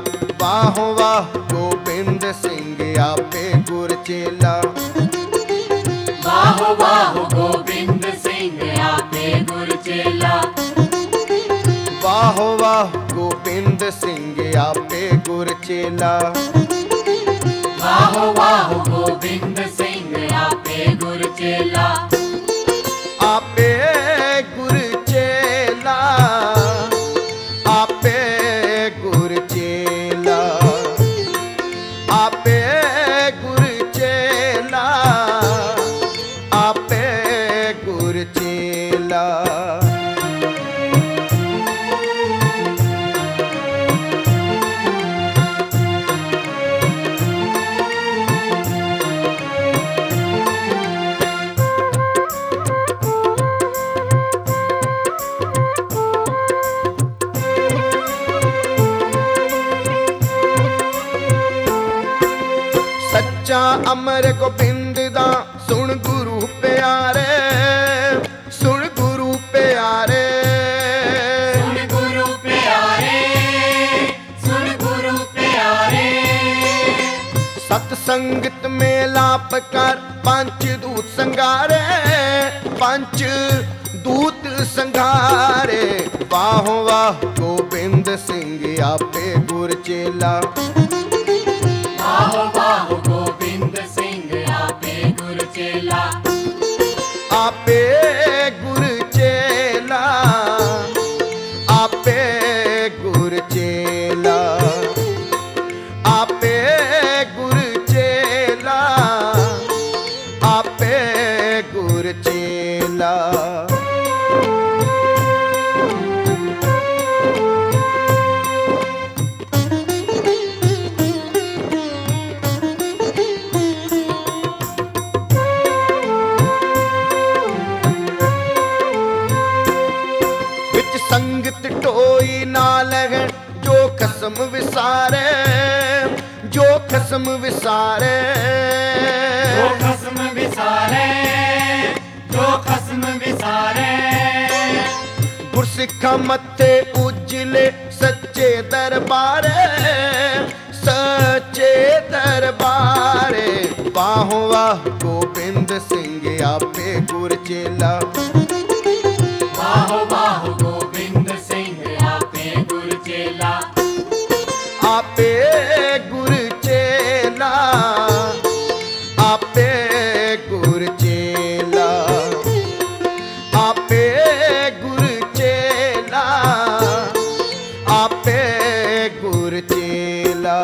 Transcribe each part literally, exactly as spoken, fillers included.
ਵਾਹ ਵਾਹ ਗੋਬਿੰਦ ਸਿੰਘ ਆਪੇ ਗੁਰ ਚੇਲਾ। ਵਾਹ ਵਾਹ ਗੋਬਿੰਦ ਸਿੰਘ ਆਪੇ ਗੁਰ ਚੇਲਾ। ਵਾਹ ਵਾਹ ਗੋਬਿੰਦ ਸਿੰਘ ਆਪੇ ਗੁਰ ਚੇਲਾ। ਵਾਹ ਵਾਹ ਗੋਬਿੰਦ ਸਿੰਘ ਆਪੇ ਗੁਰ ਚੇਲਾ। ਆਪੇ ਗੁਰ ਚੇਲਾ, ਆਪੇ ਗੁਰ ਚੇਲਾ, ਆਪੇ ਗੁਰ ਚੇਲਾ, ਆਪੇ ਗੁਰ ਚੇਲਾ। ਸੱਚਾ ਅਮਰ ਗੋਬਿੰਦ ਦਾ ਸੁਣ ਗੁਰੂ ਪਿਆਰੇ, ਸੁਣ ਗੁਰੂ ਪਿਆਰੇ, ਸੁਣ ਗੁਰੂ ਪਿਆਰੇ, ਸੁਣ ਗੁਰੂ ਪਿਆਰੇ। ਸਤ ਸੰਗਤ ਮੇਲਾਪ ਕਰ ਪੰਚ ਦੂਤ ਸੰਘਾਰੇ, ਪੰਚ ਦੂਤ ਸੰਘਾਰੇ। ਵਾਹ ਵਾਹ ਗੋਬਿੰਦ ਸਿੰਘ ਆਪੇ ਗੁਰ ਚੇਲਾ। ਵਾਹ ਵਾਹ ਗੋਬਿੰਦ ਸਿੰਘ ਆਪੇ ਗੁਰ ਚੇਲਾ। ਆਪੇ ਗੁਰ ਚੇਲਾ, ਆਪੇ ਗੁਰ ਚੇਲਾ, ਆਪੇ ਗੁਰ ਚੇਲਾ, ਆਪੇ ਗੁਰ ਚੇਲਾ। ਸੰਗਤ ਢੋਈ ਨਾ ਲਗਣ ਜੋ ਖਸਮ ਵਿਸਾਰੇ, ਜੋ ਖਸਮ ਵਿਸਾਰੇ, ਜੋ ਖਸਮ ਵਿਸਾਰੇ, ਜੋ ਖਸਮ ਵਿਸਾਰੇ। ਗੁਰਸਿੱਖਾਂ ਮੱਥੇ ਉਜਲੇ ਸੱਚੇ ਦਰਬਾਰੇ, ਸੱਚੇ ਦਰਬਾਰੇ। ਵਾਹ ਵਾਹ ਗੋਬਿੰਦ ਸਿੰਘ ਆਪੇ ਗੁਰ ਚੇਲਾ। ਵਾਹ ਵਾਹ ਗੋਬਿੰਦ ਸਿੰਘ ਆਪੇ ਗੁਰ ਚੇਲਾ। ਆਪੇ ਗੁਰ ਚੇਲਾ, ਆਪੇ ਗੁਰ ਚੇਲਾ, ਆਪੇ ਗੁਰ ਚੇਲਾ, ਆਪੇ ਗੁਰ ਚੇਲਾ।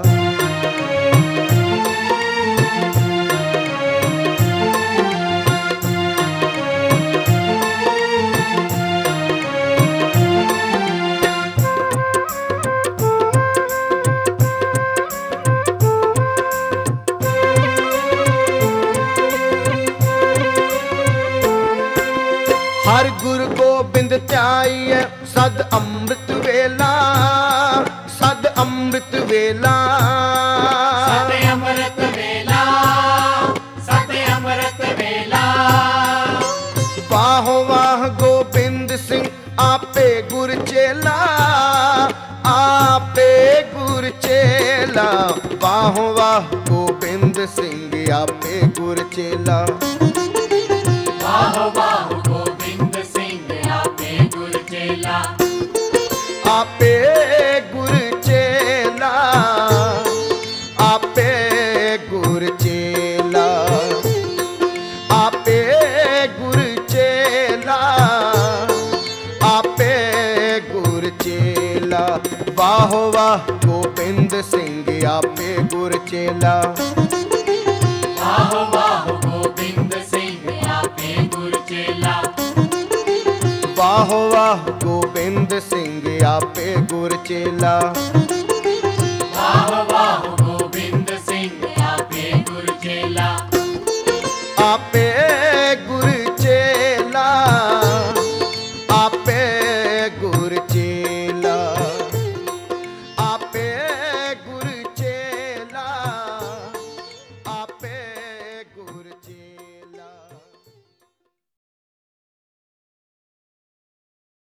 ਹਰ ਗੁਰ ਗੋਬਿੰਦ ਧਿਆਈਐ ਸਦ ਅੰਮ੍ਰਿਤ ਵੇਲਾ, ਸਦ ਅੰਮ੍ਰਿਤ ਵੇਲਾ, ਸਤ ਅੰਮ੍ਰਿਤ ਵੇਲਾ, ਸਤ ਅੰਮ੍ਰਿਤ ਵੇਲਾ। ਵਾਹ ਵਾਹ ਗੋਬਿੰਦ ਸਿੰਘ ਆਪੇ ਗੁਰ ਚੇਲਾ, ਆਪੇ ਗੁਰ ਚੇਲਾ। ਵਾਹ ਵਾਹ ਗੋਬਿੰਦ ਸਿੰਘ ਆਪੇ ਗੁਰ ਚੇਲਾ। ਵਾਹ ਵਾਹ ਗੋਬਿੰਦ ਸਿੰਘ ਆਪੇ ਗੁਰ ਚੇਲਾ। ਆਪੇ ਗੁਰ ਚੇਲਾ, ਆਪੇ ਗੁਰ ਚੇਲਾ, ਆਪੇ ਗੁਰ ਚੇਲਾ, ਆਪੇ ਗੁਰ ਚੇਲਾ। ਵਾਹ ਵਾਹ ਗੋਬਿੰਦ ਸਿੰਘ ਆਪੇ ਗੁਰ ਚੇਲਾ। ਵਾਹ ਵਾਹ ਗੋਬਿੰਦ ਸਿੰਘ ਆਪੇ ਗੁਰ ਚੇਲਾ। ਵਾਹ ਵਾਹ ਗੋਬਿੰਦ ਸਿੰਘ ਆਪੇ ਗੁਰ ਚੇਲਾ। ਵਾਹ ਵਾਹ ਗੋਬਿੰਦ ਸਿੰਘ ਆਪੇ ਗੁਰ ਚੇਲਾ। ਆਪੇ ਗੁਰ